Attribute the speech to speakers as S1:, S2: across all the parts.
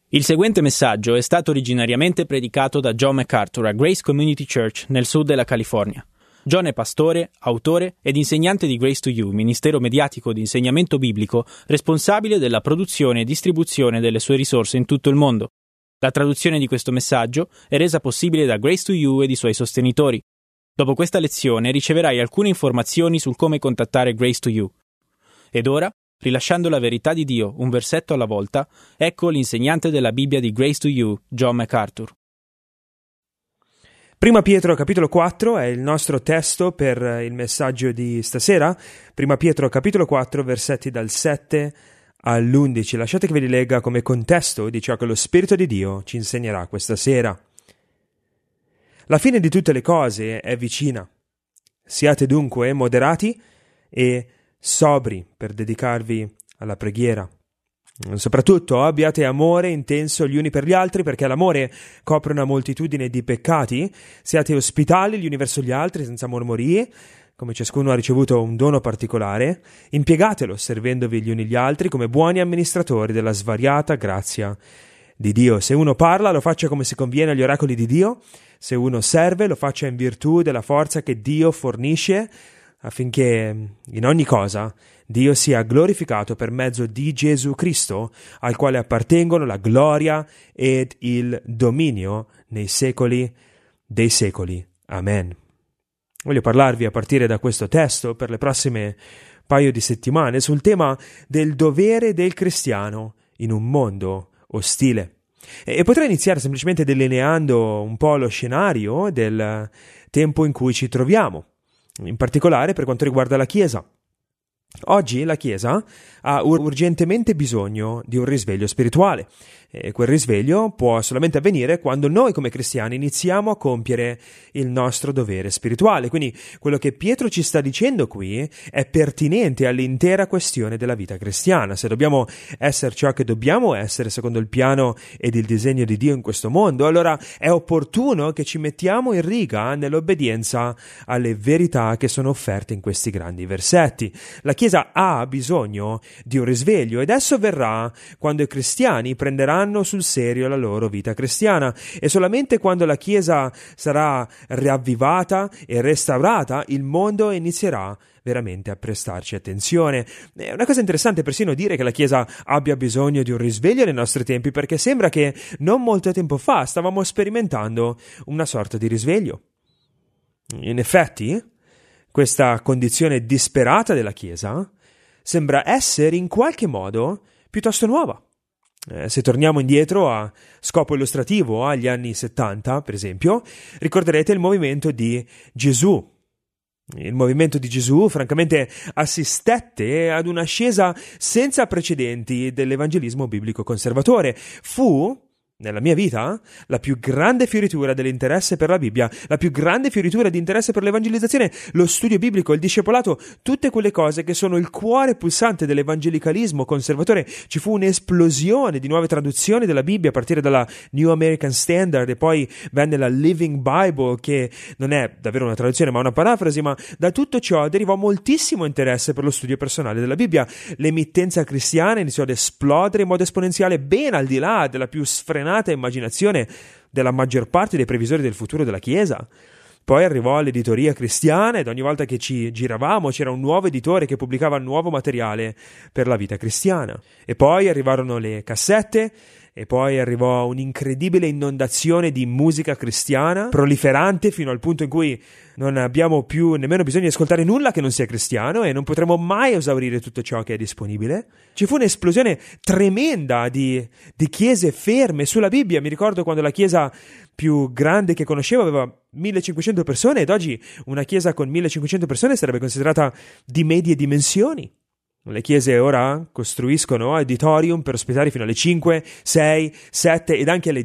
S1: Il seguente messaggio è stato originariamente predicato da John MacArthur a Grace Community Church nel sud della California. John è pastore, autore ed insegnante di Grace to You, ministero mediatico di insegnamento biblico responsabile della produzione e distribuzione delle sue risorse in tutto il mondo. La traduzione di questo messaggio è resa possibile da Grace to You ed i suoi sostenitori. Dopo questa lezione riceverai alcune informazioni sul come contattare Grace to You. Ed ora, rilasciando la verità di Dio un versetto alla volta, ecco l'insegnante della Bibbia di Grace to You, John MacArthur.
S2: Prima Pietro capitolo 4 è il nostro testo per il messaggio di stasera. Prima Pietro capitolo 4 versetti dal 7 all'11. Lasciate che ve li legga come contesto di ciò che lo Spirito di Dio ci insegnerà questa sera. La fine di tutte le cose è vicina. Siate dunque moderati e sobri per dedicarvi alla preghiera. Soprattutto abbiate amore intenso gli uni per gli altri, perché l'amore copre una moltitudine di peccati. Siate ospitali gli uni verso gli altri senza mormorie, come ciascuno ha ricevuto un dono particolare. Impiegatelo servendovi gli uni gli altri come buoni amministratori della svariata grazia di Dio. Se uno parla, lo faccia come si conviene agli oracoli di Dio. Se uno serve, lo faccia in virtù della forza che Dio fornisce, affinché in ogni cosa Dio sia glorificato per mezzo di Gesù Cristo, al quale appartengono la gloria ed il dominio nei secoli dei secoli. Amen. Voglio parlarvi a partire da questo testo per le prossime paio di settimane sul tema del dovere del cristiano in un mondo ostile. E potrei iniziare semplicemente delineando un po' lo scenario del tempo in cui ci troviamo, in particolare per quanto riguarda la Chiesa. Oggi la Chiesa ha urgentemente bisogno di un risveglio spirituale, e quel risveglio può solamente avvenire quando noi come cristiani iniziamo a compiere il nostro dovere spirituale. Quindi quello che Pietro ci sta dicendo qui è pertinente all'intera questione della vita cristiana. Se dobbiamo essere ciò che dobbiamo essere secondo il piano ed il disegno di Dio in questo mondo, allora è opportuno che ci mettiamo in riga nell'obbedienza alle verità che sono offerte in questi grandi versetti. La Chiesa ha bisogno di un risveglio, ed esso verrà quando i cristiani prenderanno sul serio la loro vita cristiana, e solamente quando la Chiesa sarà riavvivata e restaurata il mondo inizierà veramente a prestarci attenzione. È una cosa interessante persino dire che la Chiesa abbia bisogno di un risveglio nei nostri tempi, perché sembra che non molto tempo fa stavamo sperimentando una sorta di risveglio. In effetti, questa condizione disperata della Chiesa sembra essere in qualche modo piuttosto nuova. Se torniamo indietro a scopo illustrativo agli anni 70, per esempio, ricorderete il movimento di Gesù. Il movimento di Gesù, francamente, assistette ad una ascesa senza precedenti dell'evangelismo biblico conservatore. Fu, nella mia vita, la più grande fioritura dell'interesse per la Bibbia, la più grande fioritura di interesse per l'evangelizzazione, lo studio biblico, il discepolato, tutte quelle cose che sono il cuore pulsante dell'evangelicalismo conservatore. Ci fu un'esplosione di nuove traduzioni della Bibbia a partire dalla New American Standard, e poi venne la Living Bible, che non è davvero una traduzione ma una parafrasi, ma da tutto ciò derivò moltissimo interesse per lo studio personale della Bibbia. L'emittenza cristiana iniziò ad esplodere in modo esponenziale, ben al di là della più sfrenata immaginazione della maggior parte dei previsori del futuro della Chiesa. Poi arrivò l'editoria cristiana, ed ogni volta che ci giravamo c'era un nuovo editore che pubblicava nuovo materiale per la vita cristiana. E poi arrivarono le cassette, e poi arrivò un'incredibile inondazione di musica cristiana, proliferante fino al punto in cui non abbiamo più nemmeno bisogno di ascoltare nulla che non sia cristiano, e non potremo mai esaurire tutto ciò che è disponibile. Ci fu un'esplosione tremenda di chiese ferme sulla Bibbia. Mi ricordo quando la chiesa più grande che conoscevo aveva 1500 persone, ed oggi una chiesa con 1500 persone sarebbe considerata di medie dimensioni. Le chiese ora costruiscono auditorium per ospitare fino alle 5, 6, 7 ed anche alle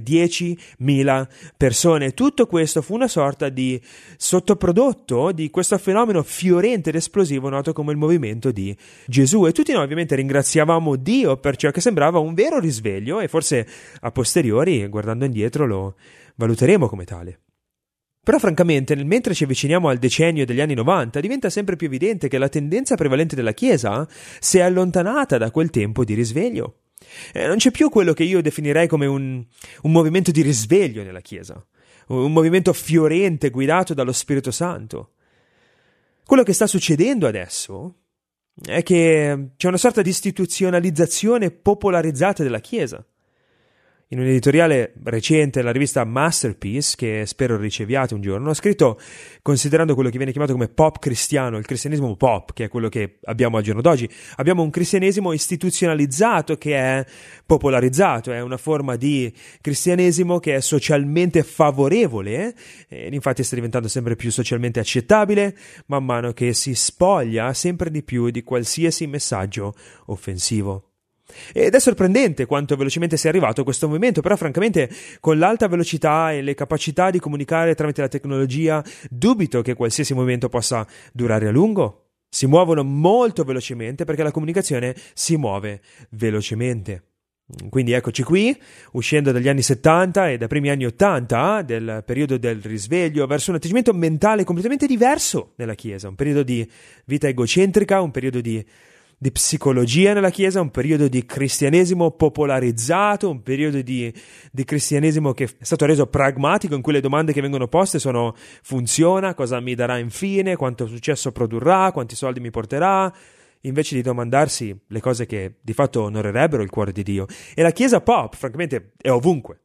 S2: 10.000 persone. Tutto questo fu una sorta di sottoprodotto di questo fenomeno fiorente ed esplosivo noto come il movimento di Gesù, e tutti noi ovviamente ringraziavamo Dio per ciò che sembrava un vero risveglio, e forse a posteriori, guardando indietro, lo valuteremo come tale. Però francamente, mentre ci avviciniamo al decennio degli anni 90, diventa sempre più evidente che la tendenza prevalente della Chiesa si è allontanata da quel tempo di risveglio. Non c'è più quello che io definirei come un movimento di risveglio nella Chiesa, un movimento fiorente guidato dallo Spirito Santo. Quello che sta succedendo adesso è che c'è una sorta di istituzionalizzazione popolarizzata della Chiesa. In un editoriale recente alla rivista Masterpiece, che spero riceviate un giorno, ho scritto, considerando quello che viene chiamato come pop cristiano, il cristianesimo pop, che è quello che abbiamo al giorno d'oggi, abbiamo un cristianesimo istituzionalizzato che è popolarizzato, è una forma di cristianesimo che è socialmente favorevole, ed infatti sta diventando sempre più socialmente accettabile, man mano che si spoglia sempre di più di qualsiasi messaggio offensivo. Ed è sorprendente quanto velocemente sia arrivato questo movimento, però francamente con l'alta velocità e le capacità di comunicare tramite la tecnologia dubito che qualsiasi movimento possa durare a lungo. Si muovono molto velocemente perché la comunicazione si muove velocemente. Quindi eccoci qui, uscendo dagli anni 70 e dai primi anni 80, del periodo del risveglio, verso un atteggiamento mentale completamente diverso nella Chiesa, un periodo di vita egocentrica, un periodo di psicologia nella Chiesa, un periodo di cristianesimo popolarizzato, un periodo di cristianesimo che è stato reso pragmatico, in cui le domande che vengono poste sono: funziona, cosa mi darà infine, quanto successo produrrà, quanti soldi mi porterà, invece di domandarsi le cose che di fatto onorerebbero il cuore di Dio. E la Chiesa pop, francamente, è ovunque.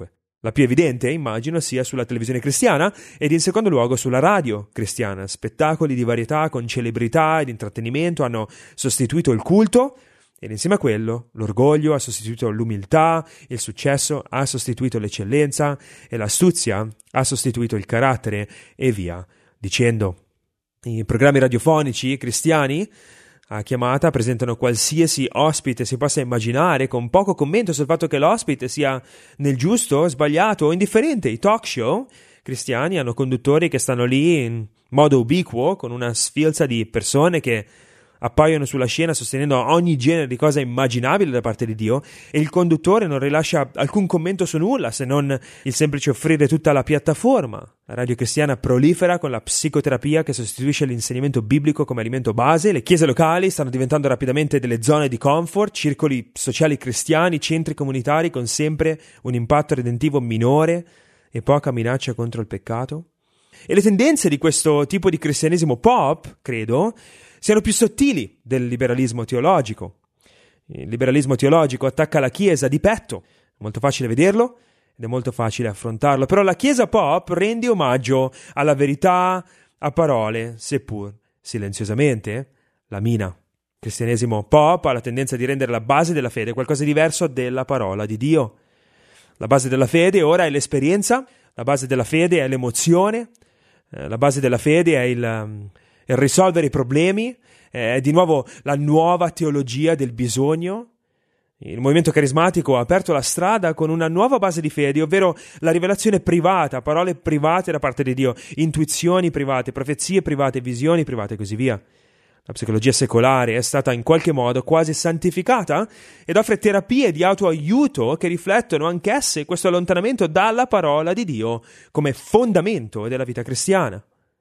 S2: La più evidente, immagino, sia sulla televisione cristiana ed in secondo luogo sulla radio cristiana. Spettacoli di varietà con celebrità ed intrattenimento hanno sostituito il culto ed insieme a quello l'orgoglio ha sostituito l'umiltà, il successo ha sostituito l'eccellenza e l'astuzia ha sostituito il carattere e via dicendo. I programmi radiofonici cristiani a chiamata presentano qualsiasi ospite si possa immaginare, con poco commento sul fatto che l'ospite sia nel giusto, sbagliato o indifferente. I talk show cristiani hanno conduttori che stanno lì in modo ubiquo, con una sfilza di persone che appaiono sulla scena sostenendo ogni genere di cosa immaginabile da parte di Dio, e il conduttore non rilascia alcun commento su nulla se non il semplice offrire tutta la piattaforma. La radio cristiana prolifera con la psicoterapia che sostituisce l'insegnamento biblico come alimento base. Le chiese locali stanno diventando rapidamente delle zone di comfort, circoli sociali cristiani, centri comunitari con sempre un impatto redentivo minore e poca minaccia contro il peccato. E le tendenze di questo tipo di cristianesimo pop, credo, siano più sottili del liberalismo teologico. Il liberalismo teologico attacca la Chiesa di petto, è molto facile vederlo ed è molto facile affrontarlo, però la Chiesa pop rende omaggio alla verità a parole, seppur silenziosamente, la mina. Il cristianesimo pop ha la tendenza di rendere la base della fede qualcosa di diverso della parola di Dio. La base della fede ora è l'esperienza, la base della fede è l'emozione, la base della fede è il risolvere i problemi, è di nuovo la nuova teologia del bisogno. Il movimento carismatico ha aperto la strada con una nuova base di fede, ovvero la rivelazione privata, parole private da parte di Dio, intuizioni private, profezie private, visioni private e così via. La psicologia secolare è stata in qualche modo quasi santificata ed offre terapie di autoaiuto che riflettono anch'esse questo allontanamento dalla parola di Dio come fondamento della vita cristiana.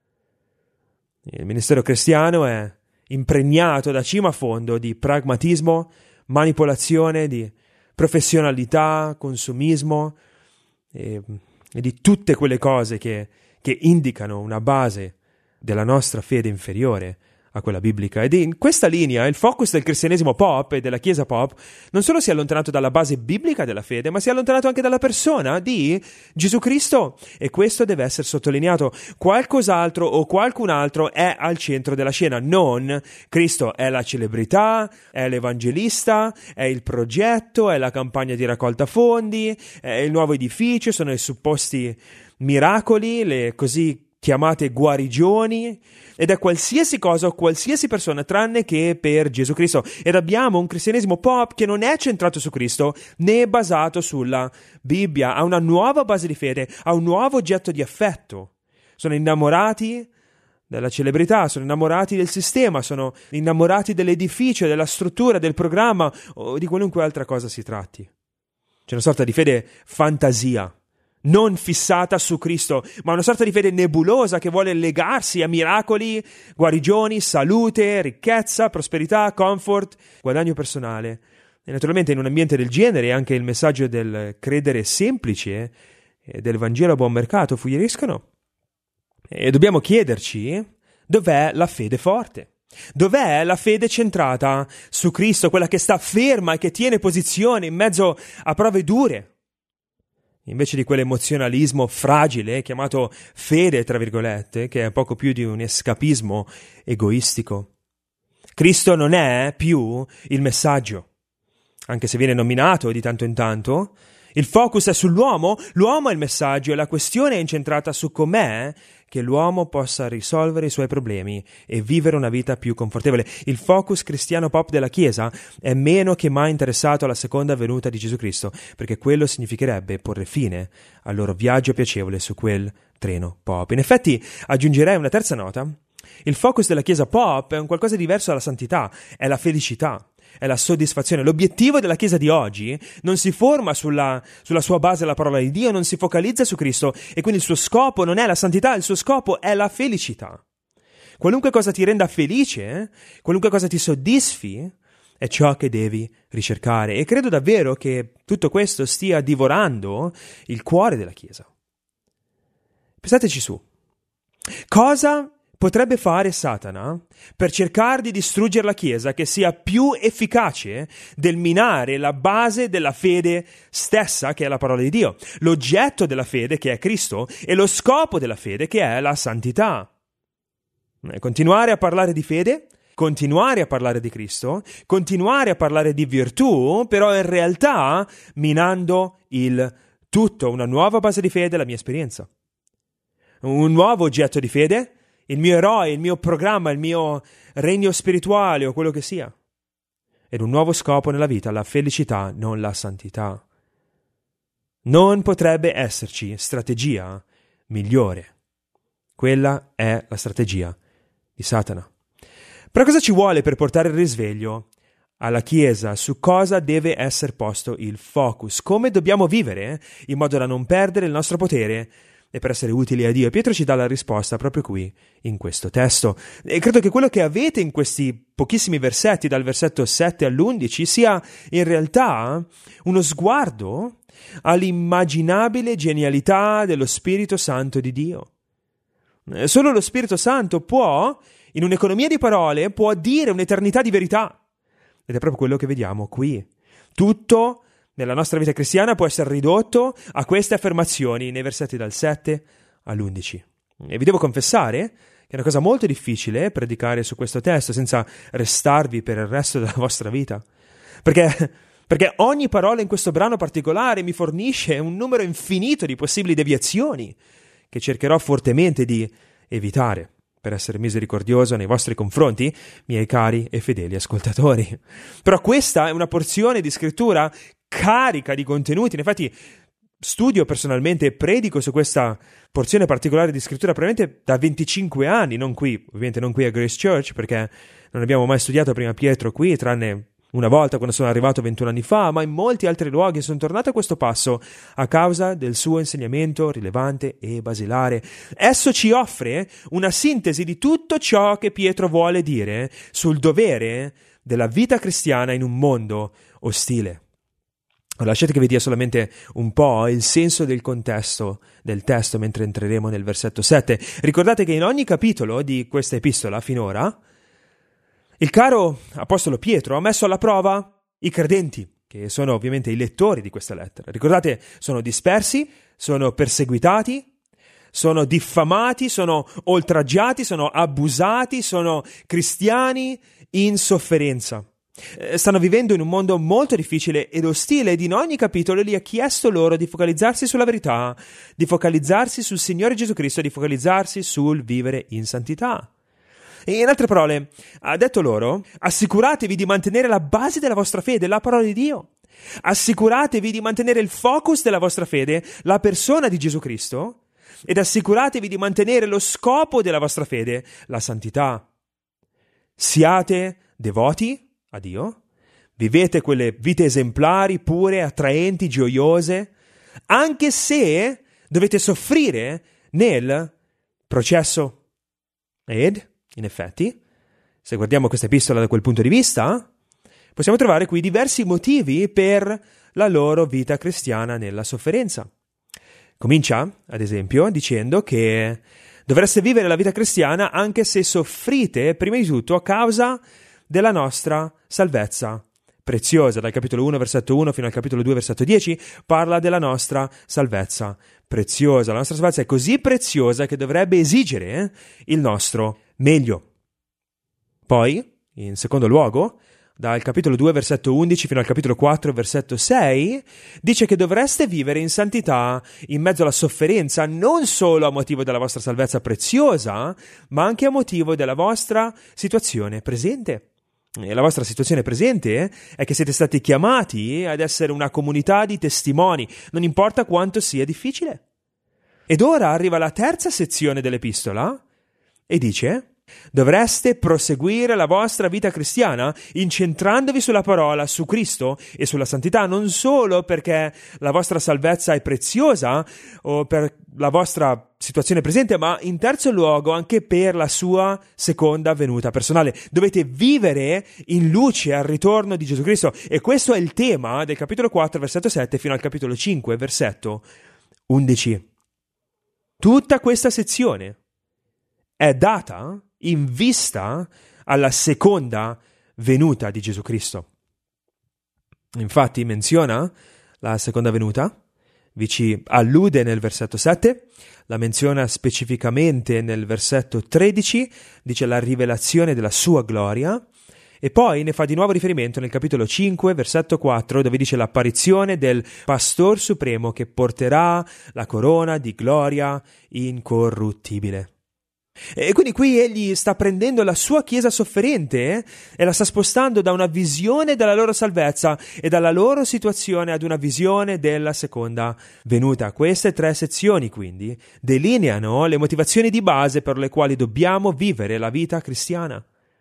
S2: Il ministero cristiano è impregnato da cima a fondo di pragmatismo, manipolazione, di professionalità, consumismo e di tutte quelle cose che indicano una base della nostra fede inferiore a quella biblica. Ed in questa linea il focus del cristianesimo pop e della chiesa pop non solo si è allontanato dalla base biblica della fede, ma si è allontanato anche dalla persona di Gesù Cristo, e questo deve essere sottolineato. Qualcos'altro o qualcun altro è al centro della scena, non Cristo. È la celebrità, è l'evangelista, è il progetto, è la campagna di raccolta fondi, è il nuovo edificio, sono i supposti miracoli, le così chiamate guarigioni, ed è qualsiasi cosa o qualsiasi persona tranne che per Gesù Cristo. Ed abbiamo un cristianesimo pop che non è centrato su Cristo né basato sulla Bibbia, ha una nuova base di fede, ha un nuovo oggetto di affetto. Sono innamorati della celebrità, sono innamorati del sistema, sono innamorati dell'edificio, della struttura, del programma o di qualunque altra cosa si tratti. C'è una sorta di fede fantasia, non fissata su Cristo, ma una sorta di fede nebulosa che vuole legarsi a miracoli, guarigioni, salute, ricchezza, prosperità, comfort, guadagno personale E naturalmente in un ambiente del genere anche il messaggio del credere semplice e del Vangelo a buon mercato fuggeriscono. E dobbiamo chiederci dov'è la fede forte. Dov'è la fede centrata su Cristo, quella che sta ferma e che tiene posizione in mezzo a prove dure, invece di quell'emozionalismo fragile chiamato fede, tra virgolette, che è poco più di un escapismo egoistico. Cristo non è più il messaggio, anche se viene nominato di tanto in tanto. Il focus è sull'uomo, l'uomo è il messaggio e la questione è incentrata su com'è che l'uomo possa risolvere i suoi problemi e vivere una vita più confortevole. Il focus cristiano pop della Chiesa è meno che mai interessato alla seconda venuta di Gesù Cristo, perché quello significherebbe porre fine al loro viaggio piacevole su quel treno pop. In effetti, aggiungerei una terza nota. Il focus della Chiesa pop è un qualcosa diverso dalla santità, è la felicità. È la soddisfazione. L'obiettivo della Chiesa di oggi non si forma sulla sua base la parola di Dio, non si focalizza su Cristo e quindi il suo scopo non è la santità, il suo scopo è la felicità. Qualunque cosa ti renda felice, qualunque cosa ti soddisfi, è ciò che devi ricercare. E credo davvero che tutto questo stia divorando il cuore della Chiesa. Pensateci su. Cosa potrebbe fare Satana per cercare di distruggere la Chiesa che sia più efficace del minare la base della fede stessa, che è la parola di Dio, l'oggetto della fede, che è Cristo, e lo scopo della fede, che è la santità? Continuare a parlare di fede, continuare a parlare di Cristo, continuare a parlare di virtù, però in realtà minando il tutto. Una nuova base di fede, la mia esperienza. Un nuovo oggetto di fede, il mio eroe, il mio programma, il mio regno spirituale o quello che sia. Ed un nuovo scopo nella vita, la felicità, non la santità. Non potrebbe esserci strategia migliore. Quella è la strategia di Satana. Però cosa ci vuole per portare il risveglio alla Chiesa? Su cosa deve essere posto il focus? Come dobbiamo vivere in modo da non perdere il nostro potere e per essere utili a Dio? Pietro ci dà la risposta proprio qui, in questo testo. E credo che quello che avete in questi pochissimi versetti, dal versetto 7 all'11, sia in realtà uno sguardo all'immaginabile genialità dello Spirito Santo di Dio. Solo lo Spirito Santo può, in un'economia di parole, può dire un'eternità di verità. Ed è proprio quello che vediamo qui. Tutto nella nostra vita cristiana può essere ridotto a queste affermazioni nei versetti dal 7 all'11. E vi devo confessare che è una cosa molto difficile predicare su questo testo senza restarvi per il resto della vostra vita. Perché ogni parola in questo brano particolare mi fornisce un numero infinito di possibili deviazioni che cercherò fortemente di evitare, per essere misericordioso nei vostri confronti, miei cari e fedeli ascoltatori. Però questa è una porzione di scrittura carica di contenuti. In effetti studio personalmente e predico su questa porzione particolare di scrittura probabilmente da 25 anni, ovviamente non qui a Grace Church, perché non abbiamo mai studiato prima Pietro qui, tranne una volta quando sono arrivato 21 anni fa, ma in molti altri luoghi sono tornato a questo passo a causa del suo insegnamento rilevante e basilare. Esso ci offre una sintesi di tutto ciò che Pietro vuole dire sul dovere della vita cristiana in un mondo ostile. Lasciate che vi dia solamente un po' il senso del contesto del testo mentre entreremo nel versetto 7. Ricordate che in ogni capitolo di questa epistola finora il caro apostolo Pietro ha messo alla prova i credenti, che sono ovviamente i lettori di questa lettera. Ricordate, sono dispersi, sono perseguitati, sono diffamati, sono oltraggiati, sono abusati, sono cristiani in sofferenza. Stanno vivendo in un mondo molto difficile ed ostile ed in ogni capitolo gli ha chiesto loro di focalizzarsi sulla verità, di focalizzarsi sul Signore Gesù Cristo, di focalizzarsi sul vivere in santità. E in altre parole, ha detto loro: assicuratevi di mantenere la base della vostra fede, la parola di Dio. Assicuratevi di mantenere il focus della vostra fede, la persona di Gesù Cristo, ed assicuratevi di mantenere lo scopo della vostra fede, la santità. Siate devoti a Dio, vivete quelle vite esemplari, pure, attraenti, gioiose, anche se dovete soffrire nel processo. Ed in effetti, se guardiamo questa epistola da quel punto di vista, Possiamo trovare qui diversi motivi per la loro vita cristiana nella sofferenza. Comincia, ad esempio, dicendo che dovreste vivere la vita cristiana anche se soffrite, prima di tutto, a causa della nostra salvezza preziosa. Dal capitolo 1, versetto 1 fino al capitolo 2, versetto 10, parla della nostra salvezza preziosa. La nostra salvezza è così preziosa che dovrebbe esigere il nostro meglio. Poi, in secondo luogo, dal capitolo 2, versetto 11 fino al capitolo 4, versetto 6, dice che dovreste vivere in santità in mezzo alla sofferenza, non solo a motivo della vostra salvezza preziosa, ma anche a motivo della vostra situazione presente. E la vostra situazione presente è che siete stati chiamati ad essere una comunità di testimoni, non importa quanto sia difficile. Ed ora arriva la terza sezione dell'epistola e dice: dovreste proseguire la vostra vita cristiana incentrandovi sulla parola, su Cristo e sulla santità, non solo perché la vostra salvezza è preziosa o per la vostra situazione presente, ma in terzo luogo anche per la sua seconda venuta personale. Dovete vivere in luce al ritorno di Gesù Cristo, e questo è il tema del capitolo 4, versetto 7 fino al capitolo 5, versetto 11. Tutta questa sezione è data in vista alla seconda venuta di Gesù Cristo. Infatti menziona la seconda venuta, vi ci allude nel versetto 7, la menziona specificamente nel versetto 13, dice la rivelazione della sua gloria, e poi ne fa di nuovo riferimento nel capitolo 5, versetto 4, dove dice l'apparizione del Pastor Supremo che porterà la corona di gloria incorruttibile. E quindi qui egli sta prendendo la sua chiesa sofferente e la sta spostando da una visione della loro salvezza e dalla loro situazione ad una visione della seconda venuta. Queste tre sezioni quindi delineano le motivazioni di base per le quali dobbiamo vivere la vita cristiana.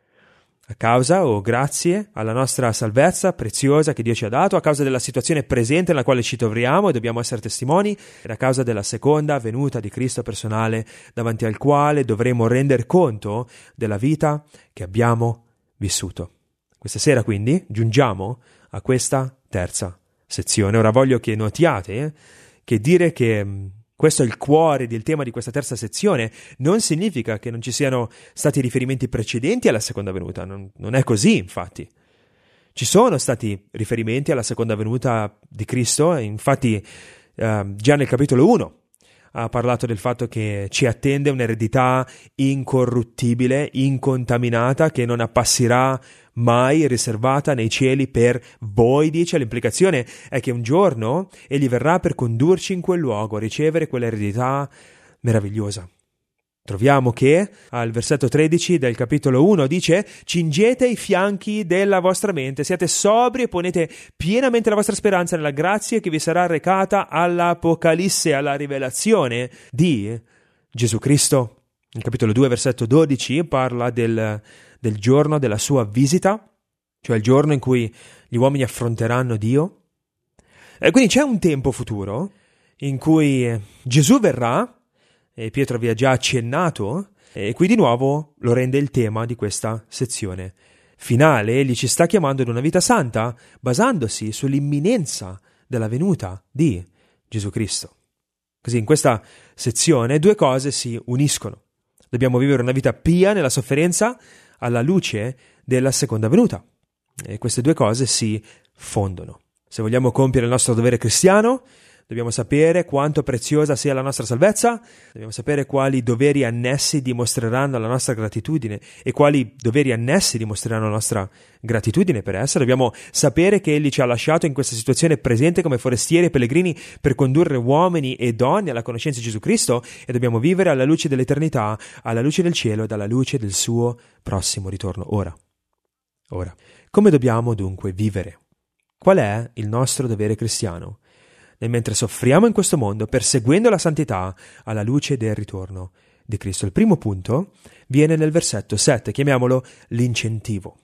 S2: A causa o grazie alla nostra salvezza preziosa che Dio ci ha dato, a causa della situazione presente nella quale ci troviamo e dobbiamo essere testimoni, e a causa della seconda venuta di Cristo personale, davanti al quale dovremo render conto della vita che abbiamo vissuto. Questa sera quindi giungiamo a questa terza sezione. Ora voglio che notiate che dire che questo è il cuore del tema di questa terza sezione non significa che non ci siano stati riferimenti precedenti alla seconda venuta, non è così infatti. Ci sono stati riferimenti alla seconda venuta di Cristo, e infatti già nel capitolo 1 ha parlato del fatto che ci attende un'eredità incorruttibile, incontaminata, che non appasserà mai, riservata nei cieli per voi, dice. L'implicazione è che un giorno egli verrà per condurci in quel luogo, a ricevere quell'eredità meravigliosa. Troviamo che al versetto 13 del capitolo 1 dice: cingete i fianchi della vostra mente, siate sobri e ponete pienamente la vostra speranza nella grazia che vi sarà recata all'Apocalisse, alla rivelazione di Gesù Cristo. Il capitolo 2 versetto 12 parla del giorno della sua visita, cioè il giorno in cui gli uomini affronteranno Dio. E quindi c'è un tempo futuro in cui Gesù verrà, e Pietro vi ha già accennato, e qui di nuovo lo rende il tema di questa sezione finale. Egli ci sta chiamando ad una vita santa basandosi sull'imminenza della venuta di Gesù Cristo. Così in questa sezione due cose si uniscono. Dobbiamo vivere una vita pia nella sofferenza alla luce della seconda venuta, e queste due cose si fondono. Se vogliamo compiere il nostro dovere cristiano, dobbiamo sapere quanto preziosa sia la nostra salvezza, dobbiamo sapere quali doveri annessi dimostreranno la nostra gratitudine e quali doveri annessi dimostreranno la nostra gratitudine per essa. Dobbiamo sapere che Egli ci ha lasciato in questa situazione presente come forestieri e pellegrini per condurre uomini e donne alla conoscenza di Gesù Cristo, e dobbiamo vivere alla luce dell'eternità, alla luce del cielo ed alla luce del suo prossimo ritorno. Ora, come dobbiamo dunque vivere? Qual è il nostro dovere cristiano nel mentre soffriamo in questo mondo, perseguendo la santità alla luce del ritorno di Cristo? Il primo punto viene nel versetto 7, chiamiamolo l'incentivo.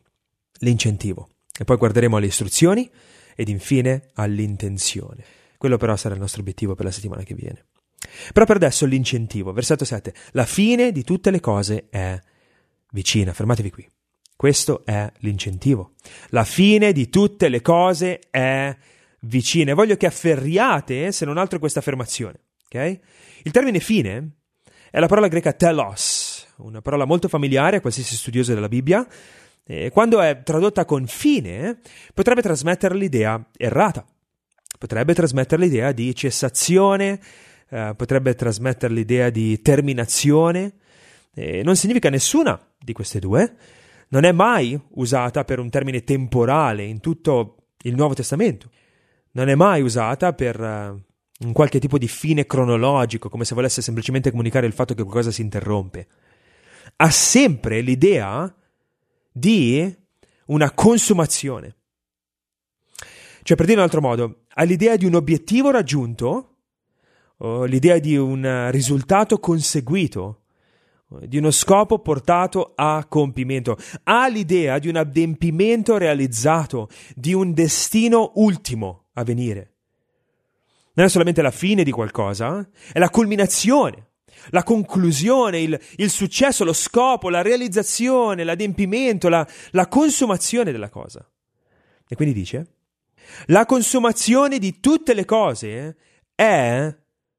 S2: E poi guarderemo alle istruzioni ed infine all'intenzione. Quello però sarà il nostro obiettivo per la settimana che viene. Però per adesso l'incentivo, versetto 7, la fine di tutte le cose è vicina. Fermatevi qui. Questo è l'incentivo. La fine di tutte le cose è vicina. E voglio che afferriate, se non altro, questa affermazione. Okay? Il termine fine è la parola greca telos, una parola molto familiare a qualsiasi studioso della Bibbia. E quando è tradotta con fine, potrebbe trasmettere l'idea errata. Potrebbe trasmettere l'idea di cessazione, potrebbe trasmettere l'idea di terminazione. Non significa nessuna di queste due. Non è mai usata per un termine temporale in tutto il Nuovo Testamento. Non è mai usata per un qualche tipo di fine cronologico, come se volesse semplicemente comunicare il fatto che qualcosa si interrompe. Ha sempre l'idea di una consumazione. Cioè, per dire in un altro modo, ha l'idea di un obiettivo raggiunto, o l'idea di un risultato conseguito, di uno scopo portato a compimento. Ha l'idea di un adempimento realizzato, di un destino ultimo a venire. Non è solamente la fine di qualcosa, è la culminazione, la conclusione, il successo, lo scopo, la realizzazione, l'adempimento, la consumazione della cosa. E quindi dice, la consumazione di tutte le cose è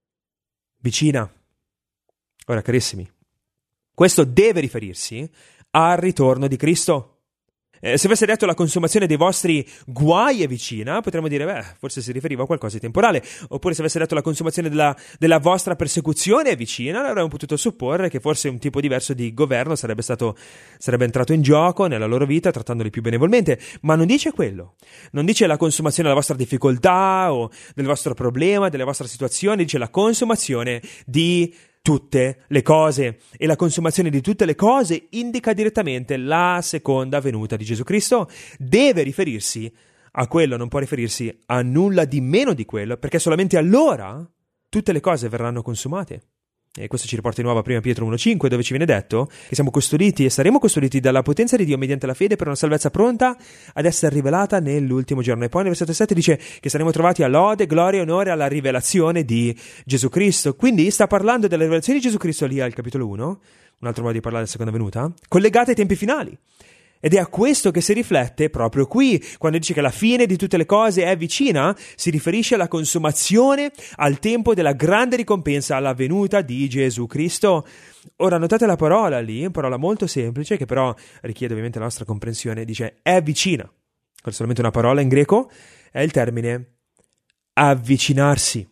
S2: vicina. Ora, carissimi, questo deve riferirsi al ritorno di Cristo. Se avesse detto la consumazione dei vostri guai è vicina, potremmo dire, forse si riferiva a qualcosa di temporale. Oppure se avesse detto la consumazione della vostra persecuzione è vicina, avremmo potuto supporre che forse un tipo diverso di governo sarebbe entrato in gioco nella loro vita, trattandoli più benevolmente. Ma non dice quello. Non dice la consumazione della vostra difficoltà o del vostro problema, delle vostre situazioni, dice la consumazione di tutte le cose, e la consumazione di tutte le cose indica direttamente la seconda venuta di Gesù Cristo. Deve riferirsi a quello, non può riferirsi a nulla di meno di quello, perché solamente allora tutte le cose verranno consumate. E questo ci riporta di nuovo a 1 Pietro 1,5, dove ci viene detto che siamo custoditi e saremo custoditi dalla potenza di Dio mediante la fede per una salvezza pronta ad essere rivelata nell'ultimo giorno. E poi nel versetto 7 dice che saremo trovati a lode, gloria e onore alla rivelazione di Gesù Cristo. Quindi sta parlando della rivelazione di Gesù Cristo lì al capitolo 1, un altro modo di parlare della seconda venuta, collegata ai tempi finali. Ed è a questo che si riflette proprio qui, quando dice che la fine di tutte le cose è vicina, si riferisce alla consumazione, al tempo della grande ricompensa, alla venuta di Gesù Cristo. Ora notate la parola lì, una parola molto semplice che però richiede ovviamente la nostra comprensione, dice è vicina. Questa è solamente una parola in greco, è il termine avvicinarsi.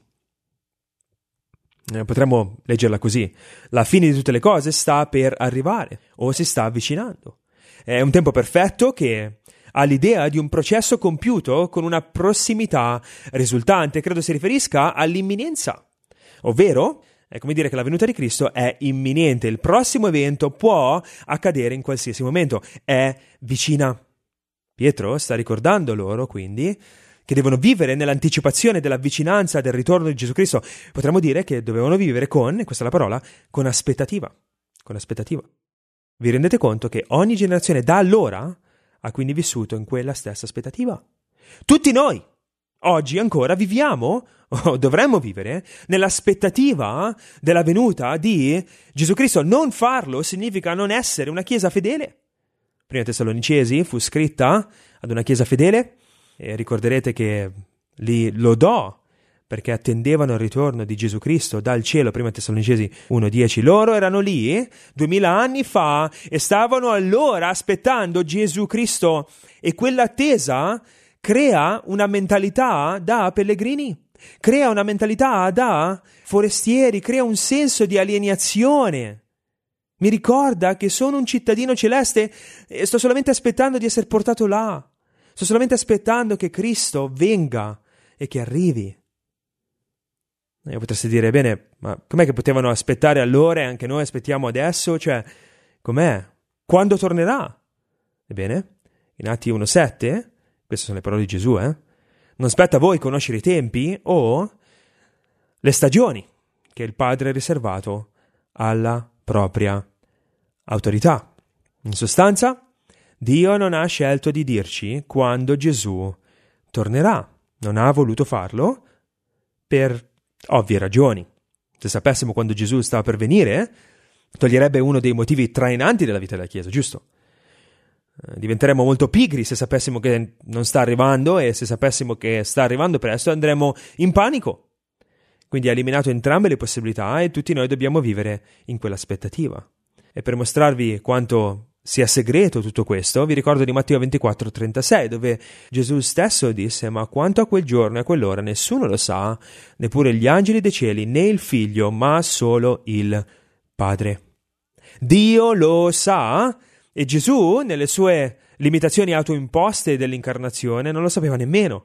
S2: Potremmo leggerla così, la fine di tutte le cose sta per arrivare o si sta avvicinando. È un tempo perfetto che ha l'idea di un processo compiuto con una prossimità risultante. Credo si riferisca all'imminenza, ovvero è come dire che la venuta di Cristo è imminente. Il prossimo evento può accadere in qualsiasi momento, è vicina. Pietro sta ricordando loro quindi che devono vivere nell'anticipazione della vicinanza del ritorno di Gesù Cristo. Potremmo dire che dovevano vivere con, questa è la parola, con aspettativa. Con aspettativa. Vi rendete conto che ogni generazione da allora ha quindi vissuto in quella stessa aspettativa? Tutti noi, oggi ancora, viviamo, o dovremmo vivere, nell'aspettativa della venuta di Gesù Cristo. Non farlo significa non essere una chiesa fedele. Prima Tessalonicesi fu scritta ad una chiesa fedele, e ricorderete che li lodò perché attendevano il ritorno di Gesù Cristo dal cielo. Prima Tessalonicesi 1,10. Loro erano lì 2000 anni fa e stavano allora aspettando Gesù Cristo, e quell'attesa crea una mentalità da pellegrini, crea una mentalità da forestieri, crea un senso di alienazione. Mi ricorda che sono un cittadino celeste e sto solamente aspettando di essere portato là, sto solamente aspettando che Cristo venga e che arrivi. E potreste dire, bene, ma com'è che potevano aspettare allora e anche noi aspettiamo adesso? Cioè, com'è? Quando tornerà? Ebbene, in Atti 1,7, queste sono le parole di Gesù, non spetta a voi conoscere i tempi o le stagioni che il Padre ha riservato alla propria autorità. In sostanza, Dio non ha scelto di dirci quando Gesù tornerà. Non ha voluto farlo per ovvie ragioni. Se sapessimo quando Gesù stava per venire, toglierebbe uno dei motivi trainanti della vita della Chiesa, giusto? Diventeremmo molto pigri se sapessimo che non sta arrivando, e se sapessimo che sta arrivando presto andremmo in panico. Quindi ha eliminato entrambe le possibilità e tutti noi dobbiamo vivere in quell'aspettativa. E per mostrarvi quanto sia segreto tutto questo, vi ricordo di Matteo 24:36, dove Gesù stesso disse: ma quanto a quel giorno e a quell'ora nessuno lo sa, neppure gli angeli dei cieli, né il Figlio, ma solo il Padre. Dio lo sa, e Gesù, nelle sue limitazioni autoimposte dell'incarnazione, non lo sapeva nemmeno.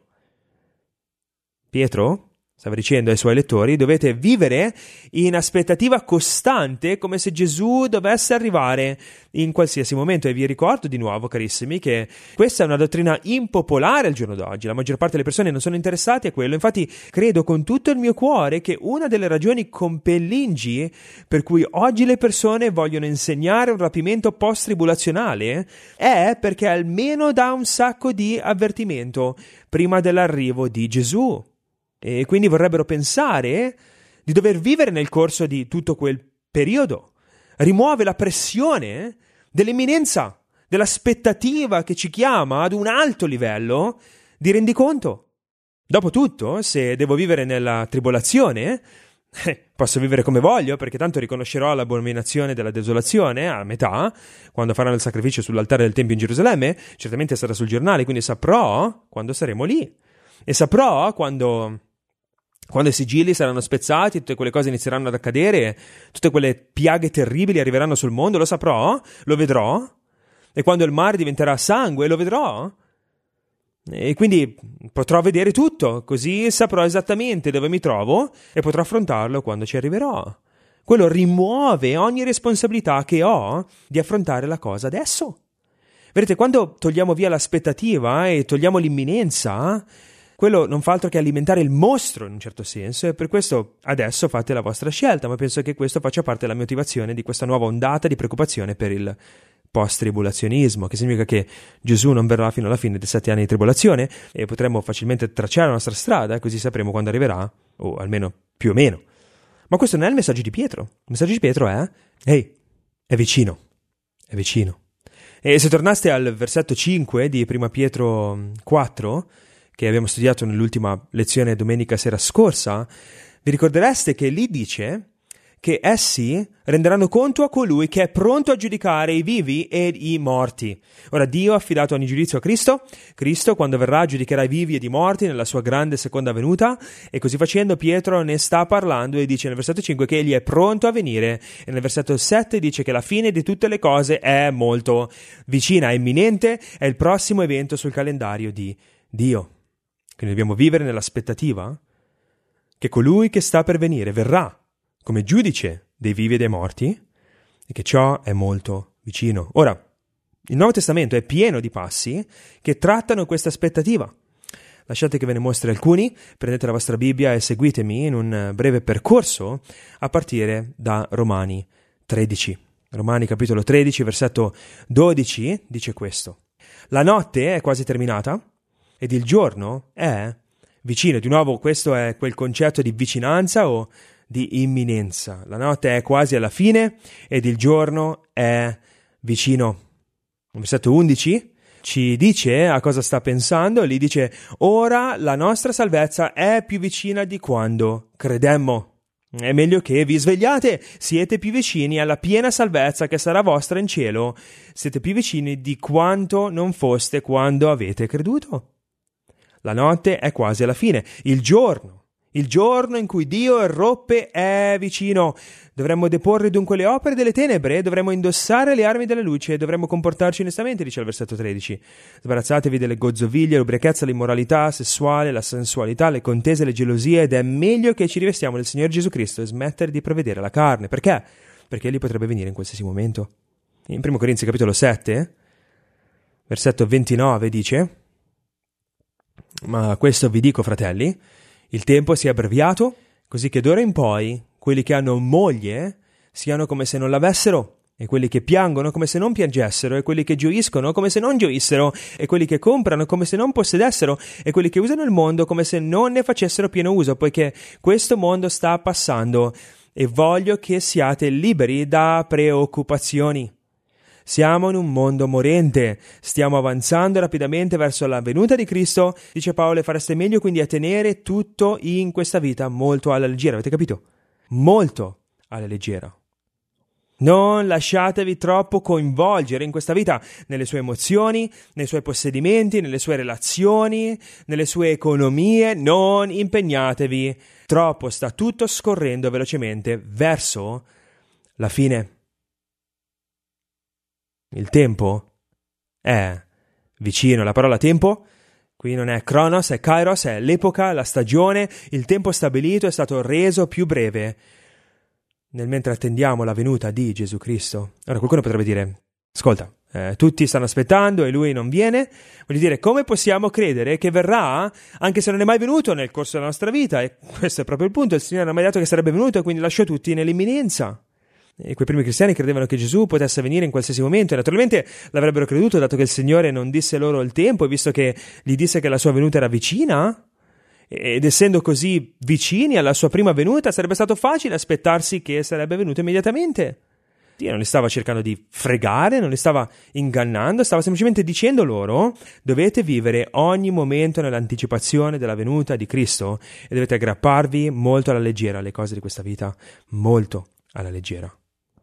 S2: Pietro stava dicendo ai suoi lettori: dovete vivere in aspettativa costante, come se Gesù dovesse arrivare in qualsiasi momento. E vi ricordo di nuovo, carissimi, che questa è una dottrina impopolare al giorno d'oggi. La maggior parte delle persone non sono interessate a quello. Infatti credo con tutto il mio cuore che una delle ragioni compellingi per cui oggi le persone vogliono insegnare un rapimento post-tribulazionale è perché almeno dà un sacco di avvertimento prima dell'arrivo di Gesù. E quindi vorrebbero pensare di dover vivere nel corso di tutto quel periodo. Rimuove la pressione dell'imminenza, dell'aspettativa che ci chiama ad un alto livello di rendiconto. Dopotutto, se devo vivere nella tribolazione, posso vivere come voglio, perché tanto riconoscerò l'abominazione della desolazione a metà, quando faranno il sacrificio sull'altare del Tempio in Gerusalemme. Certamente sarà sul giornale, quindi saprò quando saremo lì. E saprò quando i sigilli saranno spezzati, tutte quelle cose inizieranno ad accadere, tutte quelle piaghe terribili arriveranno sul mondo, lo saprò, lo vedrò. E quando il mare diventerà sangue, lo vedrò. E quindi potrò vedere tutto, così saprò esattamente dove mi trovo e potrò affrontarlo quando ci arriverò. Quello rimuove ogni responsabilità che ho di affrontare la cosa adesso. Vedete, quando togliamo via l'aspettativa e togliamo l'imminenza, quello non fa altro che alimentare il mostro in un certo senso, e per questo adesso fate la vostra scelta, ma penso che questo faccia parte della motivazione di questa nuova ondata di preoccupazione per il post-tribulazionismo, che significa che Gesù non verrà fino alla fine dei 7 anni di tribolazione e potremo facilmente tracciare la nostra strada, così sapremo quando arriverà, o almeno più o meno. Ma questo non è il messaggio di Pietro. Il messaggio di Pietro è: ehi, è vicino, è vicino. E se tornaste al versetto 5 di 1 Pietro 4, che abbiamo studiato nell'ultima lezione domenica sera scorsa, vi ricordereste che lì dice che essi renderanno conto a colui che è pronto a giudicare i vivi ed i morti. Ora, Dio ha affidato ogni giudizio a Cristo. Cristo, quando verrà, giudicherà i vivi ed i morti nella sua grande seconda venuta, e così facendo Pietro ne sta parlando e dice nel versetto 5 che egli è pronto a venire, e nel versetto 7 dice che la fine di tutte le cose è molto vicina, è imminente, è il prossimo evento sul calendario di Dio. Quindi dobbiamo vivere nell'aspettativa che colui che sta per venire verrà come giudice dei vivi e dei morti, e che ciò è molto vicino. Ora, il Nuovo Testamento è pieno di passi che trattano questa aspettativa. Lasciate che ve ne mostri alcuni, prendete la vostra Bibbia e seguitemi in un breve percorso a partire da Romani 13. Romani capitolo 13, versetto 12 dice questo: la notte è quasi terminata ed il giorno è vicino. Di nuovo, questo è quel concetto di vicinanza o di imminenza. La notte è quasi alla fine ed il giorno è vicino. Il versetto 11 ci dice a cosa sta pensando. Lì dice: ora la nostra salvezza è più vicina di quando credemmo. È meglio che vi svegliate, siete più vicini alla piena salvezza che sarà vostra in cielo. Siete più vicini di quanto non foste quando avete creduto. La notte è quasi alla fine. Il giorno in cui Dio irruppe è vicino. Dovremmo deporre dunque le opere delle tenebre, dovremmo indossare le armi della luce, dovremmo comportarci onestamente, dice il versetto 13. Sbarazzatevi delle gozzoviglie, l'ubriachezza, l'immoralità sessuale, la sensualità, le contese, le gelosie, ed è meglio che ci rivestiamo del Signore Gesù Cristo e smettere di provvedere la carne. Perché? Perché Egli potrebbe venire in qualsiasi momento. In 1 Corinzi capitolo 7, versetto 29 dice: ma questo vi dico, fratelli, il tempo si è abbreviato, così che d'ora in poi quelli che hanno moglie siano come se non l'avessero, e quelli che piangono come se non piangessero, e quelli che gioiscono come se non gioissero, e quelli che comprano come se non possedessero, e quelli che usano il mondo come se non ne facessero pieno uso, poiché questo mondo sta passando, e voglio che siate liberi da preoccupazioni. Siamo in un mondo morente, stiamo avanzando rapidamente verso la venuta di Cristo. Dice Paolo, fareste meglio quindi a tenere tutto in questa vita molto alla leggera. Avete capito? Molto alla leggera. Non lasciatevi troppo coinvolgere in questa vita, nelle sue emozioni, nei suoi possedimenti, nelle sue relazioni, nelle sue economie. Non impegnatevi troppo, sta tutto scorrendo velocemente verso la fine. Il tempo è vicino. La parola tempo qui non è Kronos, è Kairos, è l'epoca, la stagione. Il tempo stabilito è stato reso più breve nel mentre attendiamo la venuta di Gesù Cristo. Ora qualcuno potrebbe dire, ascolta, tutti stanno aspettando e lui non viene. Voglio dire, come possiamo credere che verrà anche se non è mai venuto nel corso della nostra vita? E questo è proprio il punto, il Signore non ha mai detto che sarebbe venuto e quindi lasciò tutti nell'imminenza. E quei primi cristiani credevano che Gesù potesse venire in qualsiasi momento e naturalmente l'avrebbero creduto, dato che il Signore non disse loro il tempo e visto che gli disse che la sua venuta era vicina. Ed essendo così vicini alla sua prima venuta, sarebbe stato facile aspettarsi che sarebbe venuto immediatamente. Dio non li stava cercando di fregare, non li stava ingannando, stava semplicemente dicendo loro: dovete vivere ogni momento nell'anticipazione della venuta di Cristo e dovete aggrapparvi molto alla leggera alle cose di questa vita, molto alla leggera.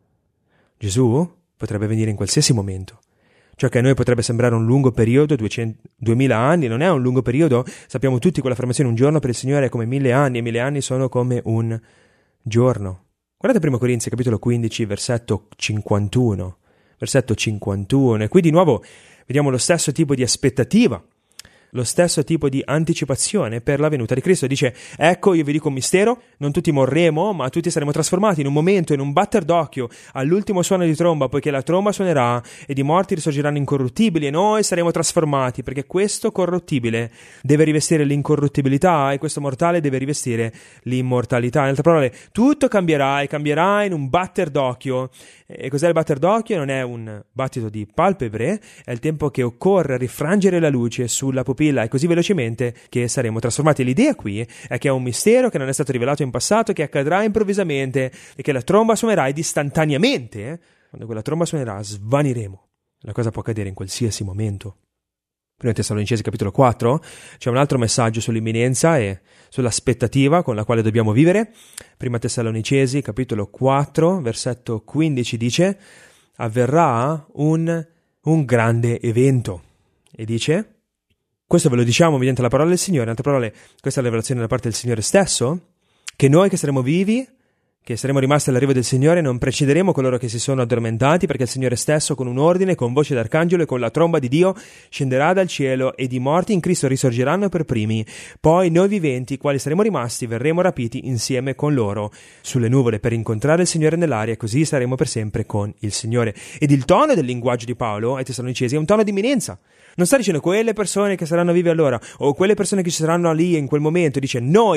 S2: Gesù potrebbe venire in qualsiasi momento. Ciò che a noi potrebbe sembrare un lungo periodo, 2000 anni, non è un lungo periodo. Sappiamo tutti quell'affermazione, un giorno per il Signore è come 1000 anni e 1000 anni sono come un giorno. Guardate 1 Corinzi, capitolo 15, versetto 51. Versetto 51. E qui di nuovo vediamo lo stesso tipo di aspettativa, lo stesso tipo di anticipazione per la venuta di Cristo. Dice: ecco, io vi dico un mistero, non tutti morremo, ma tutti saremo trasformati in un momento, in un batter d'occhio, all'ultimo suono di tromba, poiché la tromba suonerà ed i morti risorgeranno incorruttibili e noi saremo trasformati, perché questo corruttibile deve rivestire l'incorruttibilità e questo mortale deve rivestire l'immortalità. In altre parole, tutto cambierà e cambierà in un batter d'occhio. E cos'è il batter d'occhio? Non è un battito di palpebre, è il tempo che occorre a rifrangere la luce sulla pupilla e così velocemente che saremo trasformati. L'idea qui è che è un mistero che non è stato rivelato in passato, che accadrà improvvisamente e che la tromba suonerà ed istantaneamente, quando quella tromba suonerà, svaniremo. La cosa può accadere in qualsiasi momento. Prima Tessalonicesi capitolo 4 c'è un altro messaggio sull'imminenza e sull'aspettativa con la quale dobbiamo vivere. Prima Tessalonicesi capitolo 4 versetto 15 dice: avverrà un grande evento, e dice, questo ve lo diciamo mediante la parola del Signore, in altre parole questa è la rivelazione da parte del Signore stesso, che noi che saremo vivi, che saremo rimasti all'arrivo del Signore, non precederemo coloro che si sono addormentati, perché il Signore stesso con un ordine, con voce d'arcangelo e con la tromba di Dio scenderà dal cielo ed i morti in Cristo risorgeranno per primi. Poi noi viventi, quali saremo rimasti, verremo rapiti insieme con loro sulle nuvole per incontrare il Signore nell'aria, e così saremo per sempre con il Signore. Ed il tono del linguaggio di Paolo ai Tessalonicesi è un tono di imminenza. Non sta dicendo quelle persone che saranno vive allora o quelle persone che ci saranno lì in quel momento. Dice noi.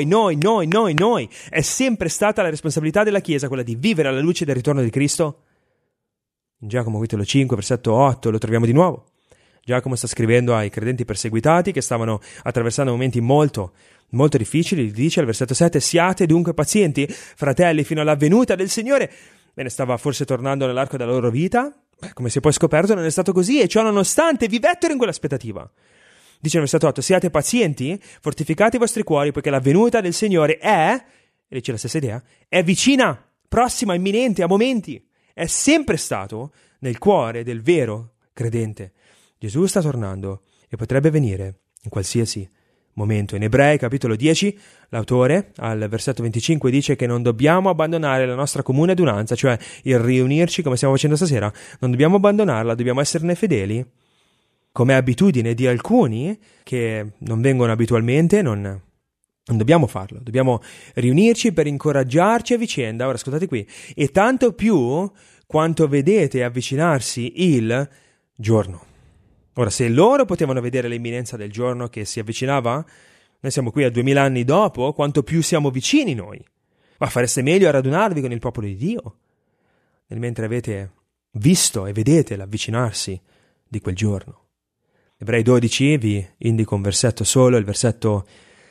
S2: È sempre stata la responsabilità della Chiesa quella di vivere alla luce del ritorno di Cristo. In Giacomo capitolo 5 versetto 8 lo troviamo di nuovo. Giacomo sta scrivendo ai credenti perseguitati che stavano attraversando momenti molto difficili. Gli dice al versetto 7: siate dunque pazienti, fratelli, fino alla venuta del Signore. Bene, stava forse tornando nell'arco della loro vita. Come si è poi scoperto, non è stato così, e ciò nonostante vivettero in quell'aspettativa. Dice nel versetto 8: siate pazienti, fortificate i vostri cuori, poiché la venuta del Signore e dice la stessa idea, è vicina, prossima, imminente, a momenti. È sempre stato nel cuore del vero credente. Gesù sta tornando e potrebbe venire in qualsiasi momento. In Ebrei capitolo 10 l'autore al versetto 25 dice che non dobbiamo abbandonare la nostra comune adunanza, cioè il riunirci come stiamo facendo stasera, non dobbiamo abbandonarla, dobbiamo esserne fedeli, come è abitudine di alcuni che non vengono abitualmente. Non dobbiamo farlo, dobbiamo riunirci per incoraggiarci a vicenda. Ora ascoltate qui: e tanto più quanto vedete avvicinarsi il giorno. Ora, se loro potevano vedere l'imminenza del giorno che si avvicinava, noi siamo qui a 2000 anni dopo, quanto più siamo vicini noi. Ma fareste meglio a radunarvi con il popolo di Dio, nel mentre avete visto e vedete l'avvicinarsi di quel giorno. Ebrei 12 vi indico un versetto solo, il versetto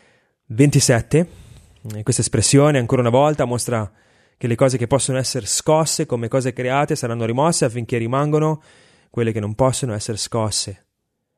S2: 27. E questa espressione ancora una volta mostra che le cose che possono essere scosse come cose create saranno rimosse affinché rimangano quelle che non possono essere scosse.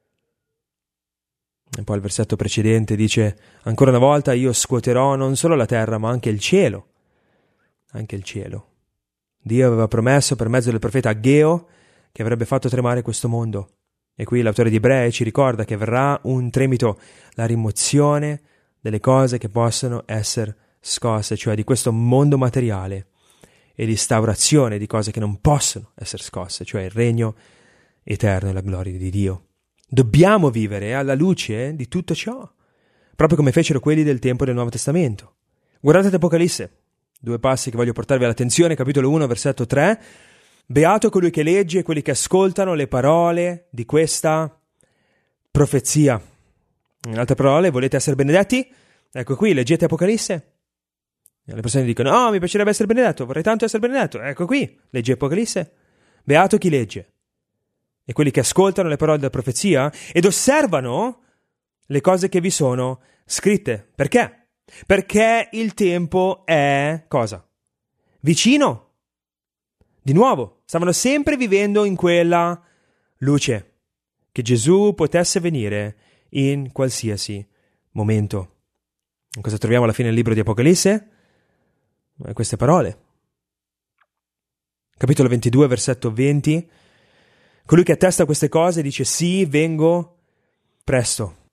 S2: E poi il versetto precedente dice: ancora una volta io scuoterò non solo la terra ma anche il cielo. Anche il cielo. Dio aveva promesso per mezzo del profeta Aggeo che avrebbe fatto tremare questo mondo. E qui l'autore di Ebrei ci ricorda che verrà un tremito, la rimozione delle cose che possono essere scosse, cioè di questo mondo materiale, e l'instaurazione di cose che non possono essere scosse, cioè il regno eterno e la gloria di Dio. Dobbiamo vivere alla luce di tutto ciò, proprio come fecero quelli del tempo del Nuovo Testamento. Guardate Apocalisse, 2 passi che voglio portarvi all'attenzione, capitolo 1, versetto 3. Beato colui che legge e quelli che ascoltano le parole di questa profezia. In altre parole, volete essere benedetti? Ecco qui, leggete Apocalisse. E le persone dicono: no, mi piacerebbe essere benedetto, vorrei tanto essere benedetto. Ecco qui, leggi Apocalisse. Beato chi legge e quelli che ascoltano le parole della profezia ed osservano le cose che vi sono scritte. Perché? Perché il tempo è cosa? Vicino. Di nuovo, stavano sempre vivendo in quella luce, che Gesù potesse venire in qualsiasi momento. E cosa troviamo alla fine del libro di Apocalisse? Queste parole. Capitolo 22, versetto 20. Colui che attesta queste cose dice: sì, vengo presto.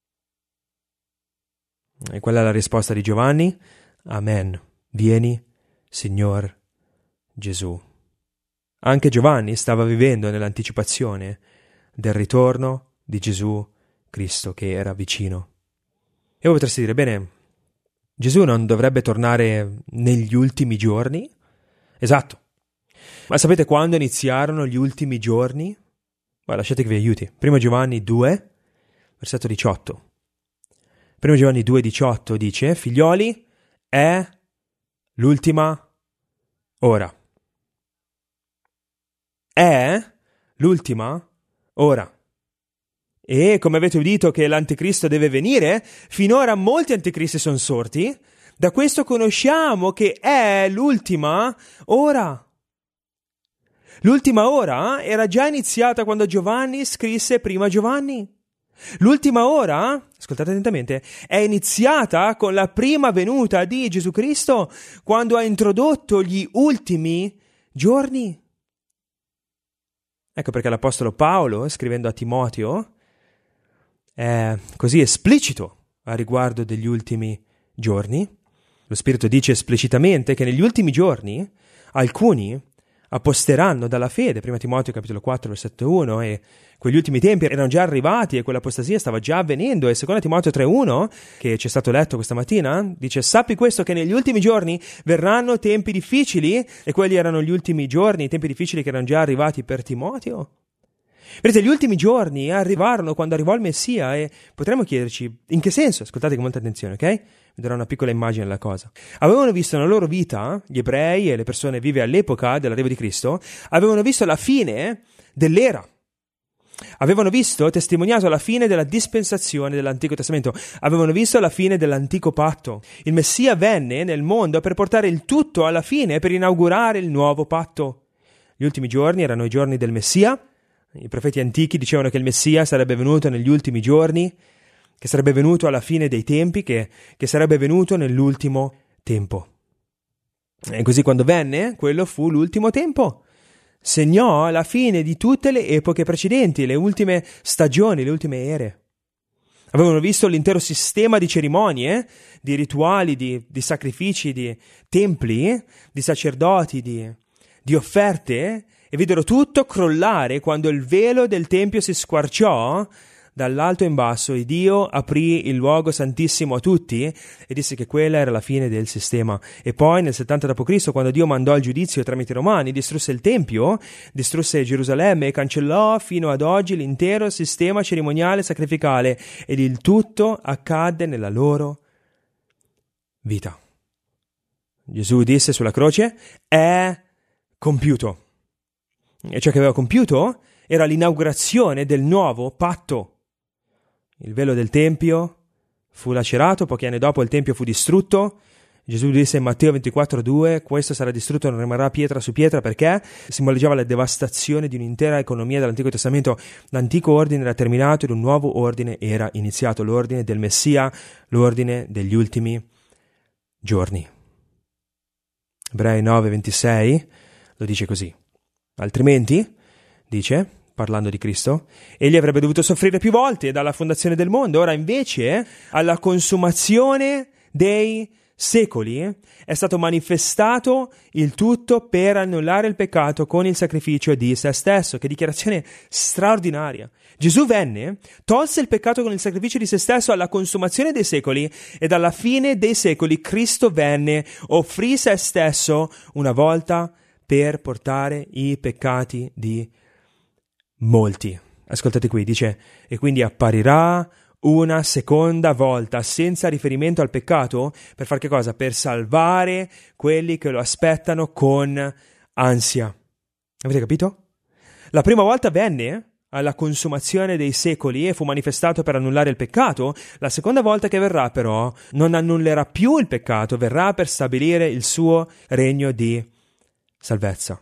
S2: E qual è la risposta di Giovanni? Amen. Vieni, Signor Gesù. Anche Giovanni stava vivendo nell'anticipazione del ritorno di Gesù Cristo che era vicino. E voi potreste dire: bene, Gesù non dovrebbe tornare negli ultimi giorni? Esatto. Ma sapete quando iniziarono gli ultimi giorni? Lasciate che vi aiuti. 1 Giovanni 2, versetto 18. 1 Giovanni 2, 18 dice: figlioli, è l'ultima ora. È l'ultima ora. E come avete udito che l'anticristo deve venire, finora molti anticristi sono sorti. Da questo conosciamo che è l'ultima ora. L'ultima ora era già iniziata quando Giovanni scrisse prima Giovanni. L'ultima ora, ascoltate attentamente, è iniziata con la prima venuta di Gesù Cristo, quando ha introdotto gli ultimi giorni. Ecco perché l'Apostolo Paolo, scrivendo a Timoteo, è così esplicito a riguardo degli ultimi giorni. Lo Spirito dice esplicitamente che negli ultimi giorni alcuni apposteranno dalla fede, 1 Timoteo capitolo 4 versetto 1, e quegli ultimi tempi erano già arrivati e quell'apostasia stava già avvenendo. E 2 Timoteo 3:1, che ci è stato letto questa mattina, dice: sappi questo, che negli ultimi giorni verranno tempi difficili. E quelli erano gli ultimi giorni, i tempi difficili che erano già arrivati per Timoteo. Vedete, gli ultimi giorni arrivarono quando arrivò il Messia, e potremmo chiederci in che senso. Ascoltate con molta attenzione, ok? Vi darò una piccola immagine della cosa. Avevano visto nella loro vita, gli ebrei e le persone vive all'epoca dell'arrivo di Cristo, avevano visto la fine dell'era. Avevano visto, testimoniato la fine della dispensazione dell'Antico Testamento. Avevano visto la fine dell'Antico Patto. Il Messia venne nel mondo per portare il tutto alla fine, per inaugurare il nuovo patto. Gli ultimi giorni erano i giorni del Messia. I profeti antichi dicevano che il Messia sarebbe venuto negli ultimi giorni, che sarebbe venuto alla fine dei tempi, che sarebbe venuto nell'ultimo tempo. E così quando venne, quello fu l'ultimo tempo. Segnò la fine di tutte le epoche precedenti, le ultime stagioni, le ultime ere. Avevano visto l'intero sistema di cerimonie, di rituali, di sacrifici, di templi, di sacerdoti, di offerte, e videro tutto crollare quando il velo del tempio si squarciò dall'alto in basso e Dio aprì il luogo santissimo a tutti e disse che quella era la fine del sistema. E poi nel 70 d.C., quando Dio mandò il giudizio tramite i Romani, distrusse il Tempio, distrusse Gerusalemme e cancellò fino ad oggi l'intero sistema cerimoniale sacrificale, ed il tutto accadde nella loro vita. Gesù disse sulla croce: è compiuto. E ciò che aveva compiuto era l'inaugurazione del nuovo patto. Il velo del Tempio fu lacerato, pochi anni dopo il Tempio fu distrutto, Gesù disse in Matteo 24:2, questo sarà distrutto, non rimarrà pietra su pietra, perché simboleggiava la devastazione di un'intera economia dell'Antico Testamento. L'antico ordine era terminato ed un nuovo ordine era iniziato, l'ordine del Messia, l'ordine degli ultimi giorni. Ebrei 9:26 lo dice così. Altrimenti, dice, parlando di Cristo, egli avrebbe dovuto soffrire più volte dalla fondazione del mondo. Ora invece, alla consumazione dei secoli, è stato manifestato il tutto per annullare il peccato con il sacrificio di se stesso. Che dichiarazione straordinaria! Gesù venne, tolse il peccato con il sacrificio di se stesso alla consumazione dei secoli, ed alla fine dei secoli Cristo venne, offrì se stesso una volta per portare i peccati di molti. Ascoltate qui, dice, e quindi apparirà una seconda volta senza riferimento al peccato, per fare che cosa? Per salvare quelli che lo aspettano con ansia. Avete capito? La prima volta venne alla consumazione dei secoli e fu manifestato per annullare il peccato. La seconda volta che verrà però non annullerà più il peccato, verrà per stabilire il suo regno di salvezza.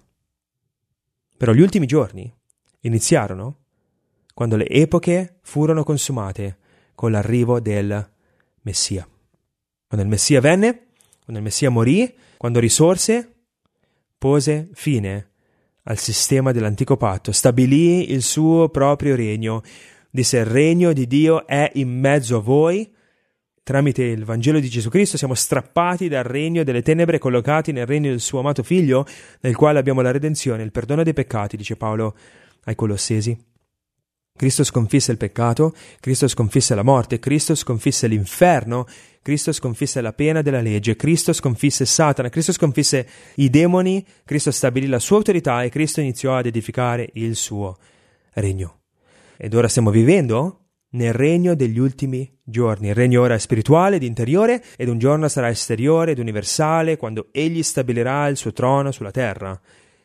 S2: Però gli ultimi giorni iniziarono quando le epoche furono consumate con l'arrivo del Messia. Quando il Messia venne, quando il Messia morì, quando risorse, pose fine al sistema dell'antico patto, stabilì il suo proprio regno, disse: il regno di Dio è in mezzo a voi. Tramite il Vangelo di Gesù Cristo siamo strappati dal regno delle tenebre e collocati nel regno del suo amato Figlio, nel quale abbiamo la redenzione, il perdono dei peccati, dice Paolo ai Colossesi. Cristo sconfisse il peccato, Cristo sconfisse la morte, Cristo sconfisse l'inferno, Cristo sconfisse la pena della legge, Cristo sconfisse Satana, Cristo sconfisse i demoni, Cristo stabilì la sua autorità e Cristo iniziò ad edificare il suo regno. Ed ora stiamo vivendo nel regno degli ultimi giorni. Il regno ora è spirituale ed interiore, ed un giorno sarà esteriore ed universale, quando egli stabilirà il suo trono sulla terra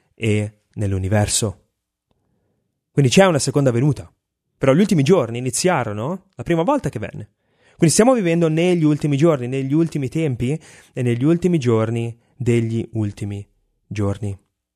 S2: e nell'universo. Quindi c'è una seconda venuta. Però gli ultimi giorni iniziarono la prima volta che venne. Quindi stiamo vivendo negli ultimi giorni, negli ultimi tempi e negli ultimi giorni degli ultimi giorni.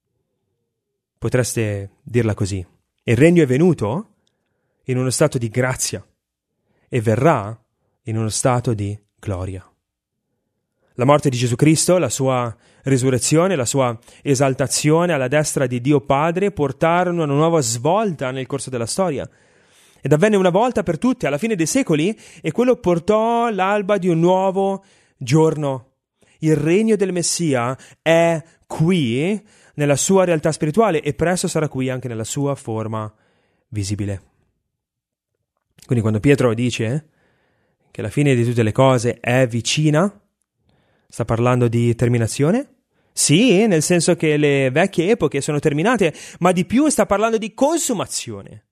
S2: Potreste dirla così. Il regno è venuto in uno stato di grazia e verrà in uno stato di gloria. La morte di Gesù Cristo, la sua risurrezione, la sua esaltazione alla destra di Dio Padre portarono una nuova svolta nel corso della storia. Ed avvenne una volta per tutte alla fine dei secoli, e quello portò l'alba di un nuovo giorno. Il regno del Messia è qui nella sua realtà spirituale e presto sarà qui anche nella sua forma visibile. Quindi quando Pietro dice che la fine di tutte le cose è vicina, sta parlando di terminazione? Sì, nel senso che le vecchie epoche sono terminate, ma di più sta parlando di consumazione.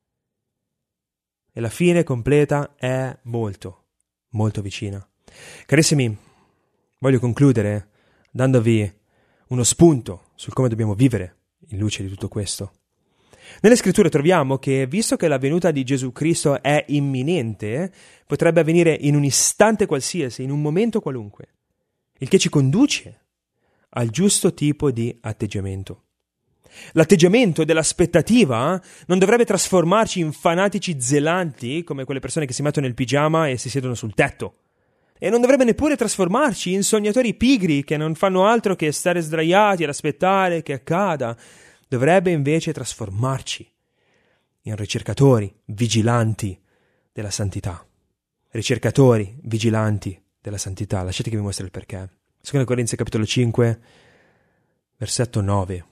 S2: E la fine completa è molto, molto vicina. Carissimi, voglio concludere dandovi uno spunto sul come dobbiamo vivere in luce di tutto questo. Nelle scritture troviamo che, visto che la venuta di Gesù Cristo è imminente, potrebbe avvenire in un istante qualsiasi, in un momento qualunque, il che ci conduce al giusto tipo di atteggiamento. L'atteggiamento dell'aspettativa non dovrebbe trasformarci in fanatici zelanti, come quelle persone che si mettono il pigiama e si siedono sul tetto. E non dovrebbe neppure trasformarci in sognatori pigri che non fanno altro che stare sdraiati ad aspettare che accada. Dovrebbe invece trasformarci in ricercatori vigilanti della santità. Ricercatori vigilanti della santità. Lasciate che vi mostri il perché. 2 Corinzi capitolo 5, versetto 9.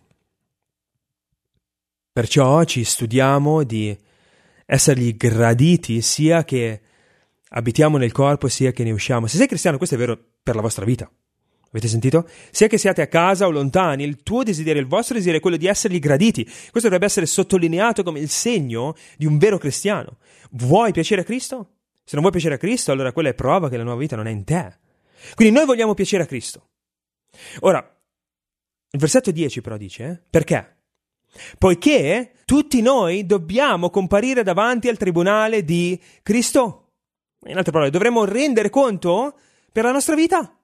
S2: Perciò ci studiamo di essergli graditi sia che abitiamo nel corpo sia che ne usciamo. Se sei cristiano, questo è vero per la vostra vita. Avete sentito? Sia che siate a casa o lontani, il tuo desiderio, il vostro desiderio è quello di essergli graditi. Questo dovrebbe essere sottolineato come il segno di un vero cristiano. Vuoi piacere a Cristo? Se non vuoi piacere a Cristo, allora quella è prova che la nuova vita non è in te. Quindi noi vogliamo piacere a Cristo. Ora, il versetto 10 però dice, perché? Poiché tutti noi dobbiamo comparire davanti al tribunale di Cristo. In altre parole, dovremmo rendere conto per la nostra vita.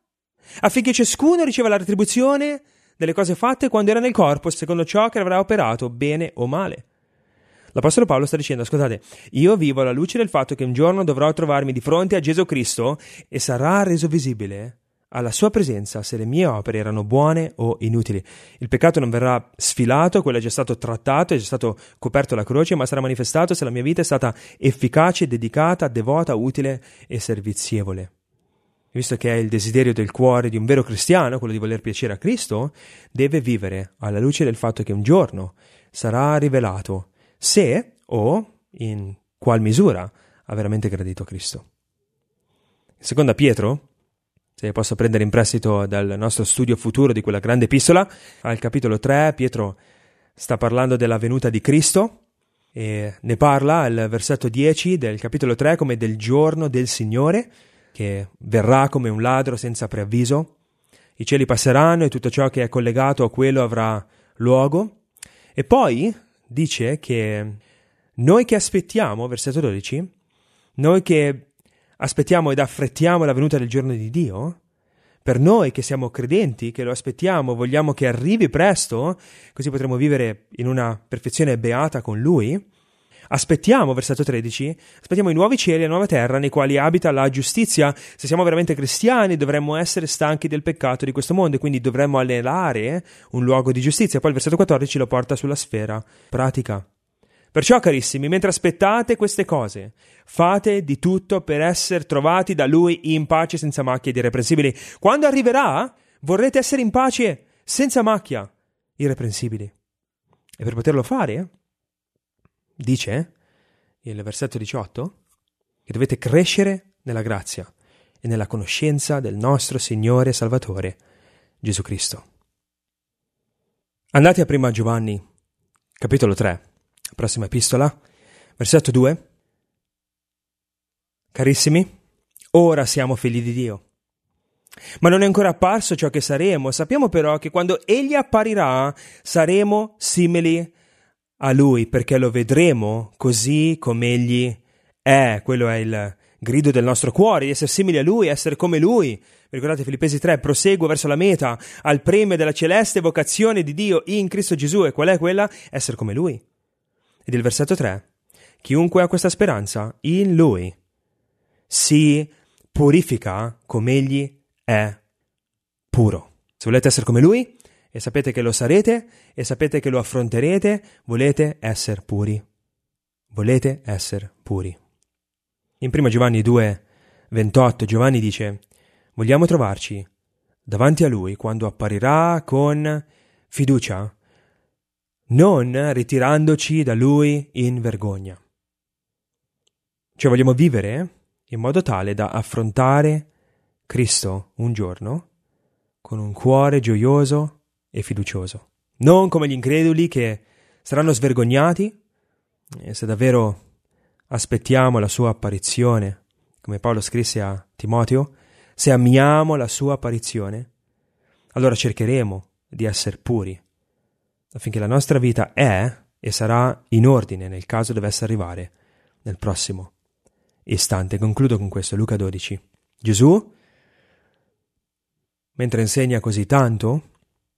S2: affinché ciascuno riceva la retribuzione delle cose fatte quando era nel corpo, secondo ciò che avrà operato, bene o male. L'Apostolo Paolo sta dicendo, ascoltate, io vivo alla luce del fatto che un giorno dovrò trovarmi di fronte a Gesù Cristo e sarà reso visibile alla sua presenza se le mie opere erano buone o inutili. Il peccato non verrà sfilato, quello è già stato trattato, è già stato coperto alla croce, ma sarà manifestato se la mia vita è stata efficace, dedicata, devota, utile e servizievole. Visto che è il desiderio del cuore di un vero cristiano, quello di voler piacere a Cristo, deve vivere alla luce del fatto che un giorno sarà rivelato se o in qual misura ha veramente gradito a Cristo. Seconda Pietro, se posso prendere in prestito dal nostro studio futuro di quella grande epistola, al capitolo 3, Pietro sta parlando della venuta di Cristo e ne parla al versetto 10 del capitolo 3 come del giorno del Signore, che verrà come un ladro senza preavviso. I cieli passeranno e tutto ciò che è collegato a quello avrà luogo. E poi dice che noi che aspettiamo, versetto 12, noi che aspettiamo ed affrettiamo la venuta del giorno di Dio, per noi che siamo credenti, che lo aspettiamo, vogliamo che arrivi presto, così potremo vivere in una perfezione beata con Lui, aspettiamo, versetto 13, aspettiamo i nuovi cieli e la nuova terra nei quali abita la giustizia. Se siamo veramente cristiani dovremmo essere stanchi del peccato di questo mondo e quindi dovremmo anelare un luogo di giustizia. Poi il versetto 14 lo porta sulla sfera pratica. Perciò, carissimi, mentre aspettate queste cose, fate di tutto per essere trovati da Lui in pace, senza macchie ed irreprensibili. Quando arriverà, vorrete essere in pace, senza macchia, irreprensibili. E per poterlo fare, dice, il versetto 18, che dovete crescere nella grazia e nella conoscenza del nostro Signore e Salvatore, Gesù Cristo. Andate a prima Giovanni, capitolo 3, prossima epistola, versetto 2. Carissimi, ora siamo figli di Dio, ma non è ancora apparso ciò che saremo. Sappiamo però che quando Egli apparirà saremo simili a Lui, perché lo vedremo così come Egli è. Quello è il grido del nostro cuore, di essere simili a Lui, essere come Lui. Ricordate Filippesi 3, proseguo verso la meta, al premio della celeste vocazione di Dio in Cristo Gesù. E qual è quella? Essere come Lui. Ed il versetto 3, chiunque ha questa speranza in Lui si purifica come Egli è puro. Se volete essere come Lui, e sapete che lo sarete, e sapete che lo affronterete, volete essere puri. Volete essere puri. In 1 Giovanni 2, 28, Giovanni dice, vogliamo trovarci davanti a Lui quando apparirà con fiducia, non ritirandoci da Lui in vergogna. Cioè vogliamo vivere in modo tale da affrontare Cristo un giorno con un cuore gioioso e fiducioso. Non come gli increduli che saranno svergognati, se davvero aspettiamo la sua apparizione, come Paolo scrisse a Timoteo, se amiamo la sua apparizione, allora cercheremo di essere puri, affinché la nostra vita è e sarà in ordine nel caso dovesse arrivare nel prossimo istante. Concludo con questo, Luca 12. Gesù, mentre insegna così tanto,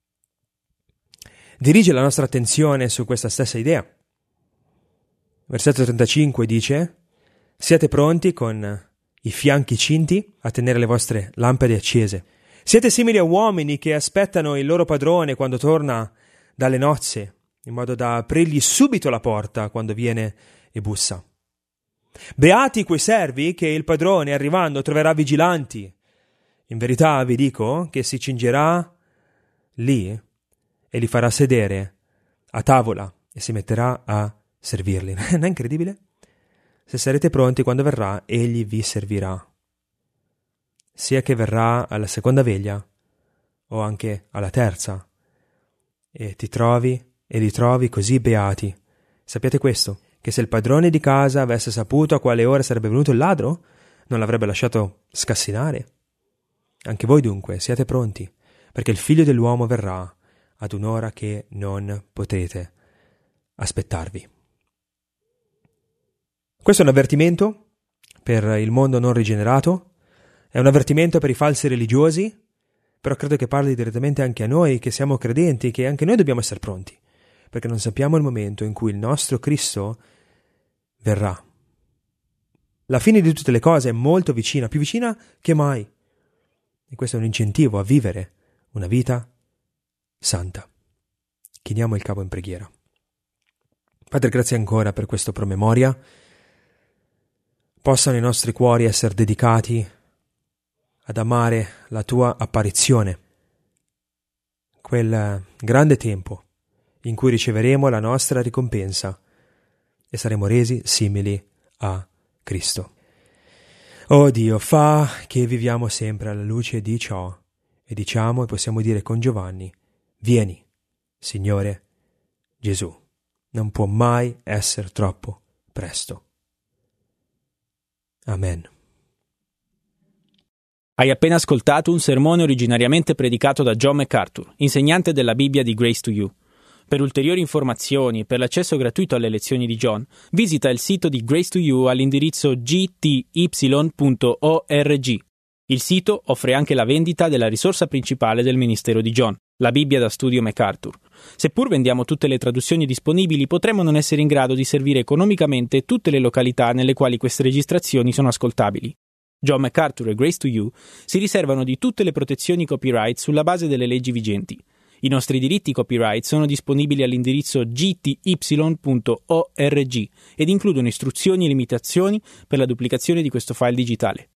S2: dirige la nostra attenzione su questa stessa idea. Versetto 35 dice, siate pronti con i fianchi cinti a tenere le vostre lampade accese. Siete simili a uomini che aspettano il loro padrone quando torna dalle nozze, in modo da aprirgli subito la porta quando viene e bussa. Beati quei servi che il padrone, arrivando, troverà vigilanti. In verità vi dico che si cingerà lì e li farà sedere a tavola e si metterà a servirli. Non è incredibile? Se sarete pronti quando verrà, egli vi servirà. Sia che verrà alla seconda veglia o anche alla terza. E ti trovi e li trovi così beati. Sappiate questo, che se il padrone di casa avesse saputo a quale ora sarebbe venuto il ladro, non l'avrebbe lasciato scassinare. Anche voi dunque siate pronti, perché il figlio dell'uomo verrà ad un'ora che non potete aspettarvi. Questo è un avvertimento per il mondo non rigenerato, è un avvertimento per i falsi religiosi, però credo che parli direttamente anche a noi, che siamo credenti, che anche noi dobbiamo essere pronti, perché non sappiamo il momento in cui il nostro Cristo verrà. La fine di tutte le cose è molto vicina, più vicina che mai. E questo è un incentivo a vivere una vita santa. Chiniamo il capo in preghiera. Padre, grazie ancora per questo promemoria. Possano i nostri cuori essere dedicati ad amare la tua apparizione, quel grande tempo in cui riceveremo la nostra ricompensa e saremo resi simili a Cristo. Oh Dio, fa che viviamo sempre alla luce di ciò e diciamo e possiamo dire con Giovanni: vieni, Signore Gesù. Non può mai essere troppo presto. Amen.
S1: Hai appena ascoltato un sermone originariamente predicato da John MacArthur, insegnante della Bibbia di Grace to You. Per ulteriori informazioni e per l'accesso gratuito alle lezioni di John, visita il sito di Grace to You all'indirizzo gty.org. Il sito offre anche la vendita della risorsa principale del ministero di John, la Bibbia da studio MacArthur. Seppur vendiamo tutte le traduzioni disponibili, potremmo non essere in grado di servire economicamente tutte le località nelle quali queste registrazioni sono ascoltabili. John MacArthur e Grace to You si riservano di tutte le protezioni copyright sulla base delle leggi vigenti. I nostri diritti copyright sono disponibili all'indirizzo gty.org ed includono istruzioni e limitazioni per la duplicazione di questo file digitale.